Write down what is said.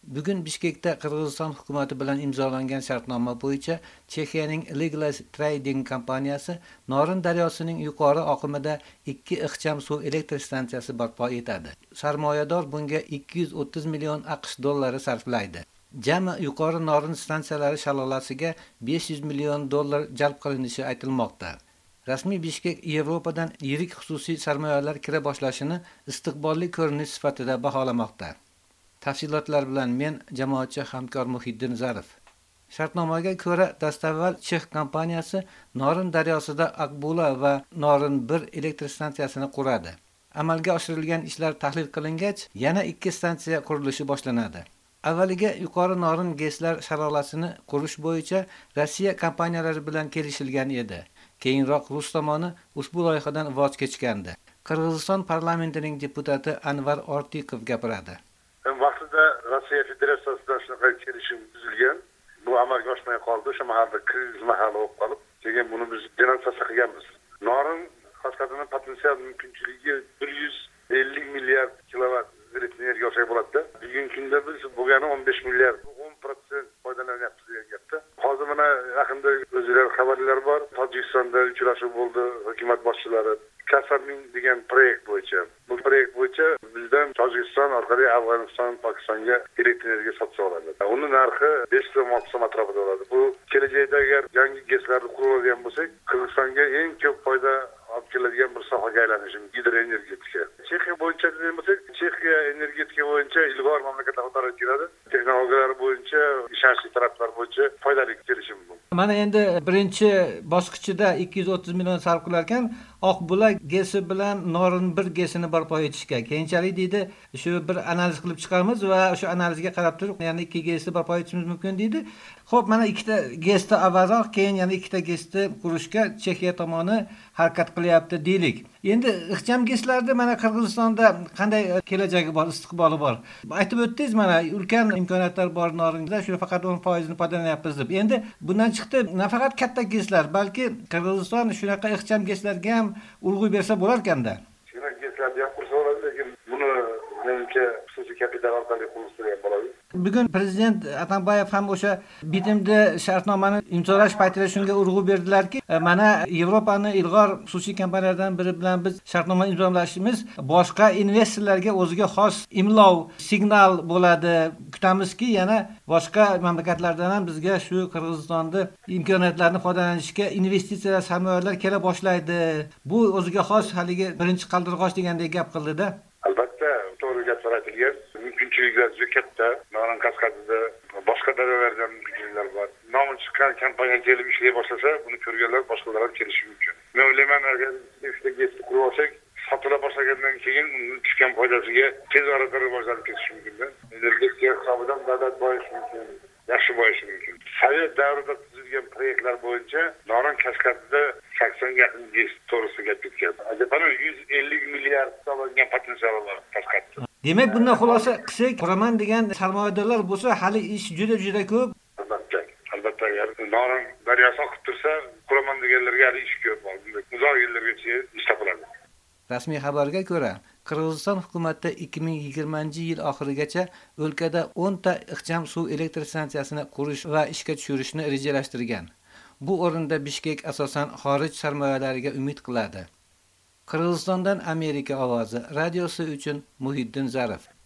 Bugun Bishkekda Qirg'iziston hukumati bilan imzolangan shartnoma bo'yicha Chexiyaning Liglas Trading kompaniyasi Norin daryosining yuqori oqimida 2 ixcham suv elektr stansiyasi barpo etadi. Sarmoyador bunga 230 million AQSh dollari sarflaydi. Jami yuqori Norin stansiyalari shalolasiga 500 million dollar jalb qilinishi aytilmoqda. Rasmiy Bishkek Yevropadan yirik xususiy sarmoyalar kira boshlashini istiqbolli ko'rinish sifatida baholamoqda. Tafsilotlar bilan men jamoatchi hamkor Muhiddin Zarif. Shartnomaga ko'ra dastavval Chex kompaniyasi Norin daryosida Akbula va Norin 1 elektr stansiyasini quradi. Amalga oshirilgan ishlar tahlil qilingach, yana 2 stansiya qurilishi boshlanadi. Avvaliga yuqori Norin GESlar sharolasini qurish bo'yicha Rossiya kompaniyalari bilan kelishilgan edi. Keyinroq Rus tomoni ushbu loyihadan voz kechgandi. Qirg'iziston parlamentining deputati Anvar Ortiqov gapiradi. Vaqtida Rossiya Federatsiyasidan shunaqa kelishim tuzilgan. Bu amalga oshmay qoldi. O'sha mahalda kriz mahali bo'lib qolib, keyin buni biz denonsatsiya qilganmiz. Norin Qashqadaryoning potensial mumkinchiligi 150 milliard kilovat elektr energiya olsak bo'ladi. Bugungi kunda biz bo'lgani 15 milliard, 10% foydalanyapmiz degan gapda. Hozir mana yaqinda o'zingizlar xabarlar bor. Tojikistonda uchrashuv bo'ldi, hukumat boshchilari Kasarmin degan proyekt bo'yicha. Bu proyekt bo'yicha bizdan Tojikiston orqali Afg'oniston, Pokistonga elektr energiya sotsa oladi. Uni narxi 5 so'm 6 so'm atrofida bo'ladi. Bu kelajakda agar yangi GESlarni quradigan bo'lsak, Qirg'izistonga eng ko'p foyda olib keladigan bir sohaga aylanishi gidroenergetika. Chexiya bo'yicha degan bo'lsak, Chexiya energetika bo'yicha ilg'or mamlakatlar qatoriga kiradi. Texnologiyalar bo'yicha, ishonchli taraflar bo'yicha foydali kelishim bu. Mana endi birinchi bosqichida 230 million sarf qilar ekan, Oqbula GESi bilan Norin 1 GESini barpo etishga. Keyinchalik deydi, shu bir analiz qilib chiqamiz va o'sha analizga qarab turib, yana 2 GESni barpo etishimiz mumkin deydi. Xo'p, mana 2ta GESni avvalroq, keyin yana 2ta GESni qurishga Chexiya tomoni harakat qilyapti deylik. Endi ixcham GESlarda mana Qirg'izistonda qanday kelajagi bor, istiqboli bor? Aytib o'tdingiz, mana ulkan imkoniyatlar bor Norinda, shu faqat 10% foydalanyapmiz deb. Endi bundan chiqdi, nafaqat katta GESlar, balki Qirg'iziston shunaqa ixcham GESlarga ham urg'u bersa bo'lar ekanda. Shunaqa GESlarni ham qursa bo'ladi, lekin buni menimcha xususiy kapital orqali qursa bo'ladi. Bugun prezident Atambayev ham o'sha bitimda shartnomani imzolash paytida shunga urg'u berdilarki, mana Yevropaning ilg'or xususiy kompaniyalaridan biri bilan biz shartnoma imzolashimiz boshqa investorlarga o'ziga xos imlov, signal bo'ladi. Kutamizki, yana boshqa mamlakatlardan ham bizga shu Qirg'izistonda imkoniyatlarni foydalanishga investitsiyalar, sarmoyalar kela boshlaydi. Bu o'ziga xos haligi birinchi qaldirg'och degandek gap qildi-da. Albatta, to'g'ri gaplar aytilgan. Mumkinchiliklar juda katta. Norin Qashqadaryoda boshqa daryolardan mumkinchiliklar bor. Nomi chiqqan kompaniya kelib ishlay boshlasa, buni ko'rganlar boshqalar ham kelishi mumkin. Men o'ylayman, agar ikkita GESni qurib olsak, sotila boshlagandan keyin undan tushgan foydasiga tez orada rivojlanib ketishi mumkin. Energetika hisobidan davlat boyishi mumkin, yaxshi boyishi mumkin. Sovet davrida tuzilgan proyektlar bo'yicha Norin Qashqadaryoda 80 ga yaqin GES to'g'risida gap ketgan. Ajabana 150 milliard hisoblangan potensiali bor Qashqadaryoda. Demak, bundan xulosa qilsak, quraman degan sarmoyadorlar bo'lsa, hali ish juda ko'p. Albatta, agar Norin daryosi oqib tursa, quraman deganlarga hali ish ko'p. Uzoq yillargacha ish topiladi. Rasmiy xabarga ko'ra, Qirg'iziston hukumati 2020-yil oxirigacha o'lkada 10 ta ixcham suv elektr stansiyasini qurish va ishga tushirishni rejalashtirgan. Bu o'rinda Bishkek asosan xorij sarmoyalariga umid qiladi. Qirg'izistondan Amerika ovozi radiosi uchun Muhiddin Zarif.